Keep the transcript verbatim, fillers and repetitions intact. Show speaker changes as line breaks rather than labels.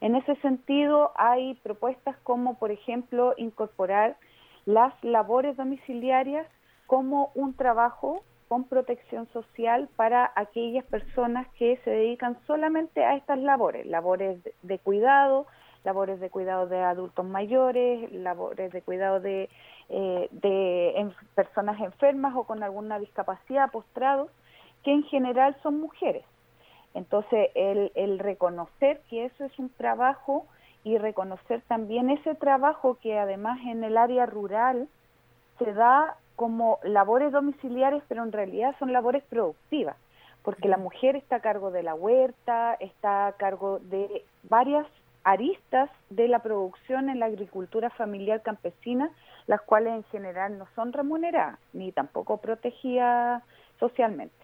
En ese sentido, hay propuestas como, por ejemplo, incorporar las labores domiciliarias como un trabajo con protección social para aquellas personas que se dedican solamente a estas labores, labores de, de cuidado, labores de cuidado de adultos mayores, labores de cuidado de, eh, de en, personas enfermas o con alguna discapacidad, postrados, que en general son mujeres. Entonces, el, el reconocer que eso es un trabajo y reconocer también ese trabajo que además en el área rural se da como labores domiciliares, pero en realidad son labores productivas, porque la mujer está a cargo de la huerta, está a cargo de varias aristas de la producción en la agricultura familiar campesina, las cuales en general no son remuneradas, ni tampoco protegidas socialmente.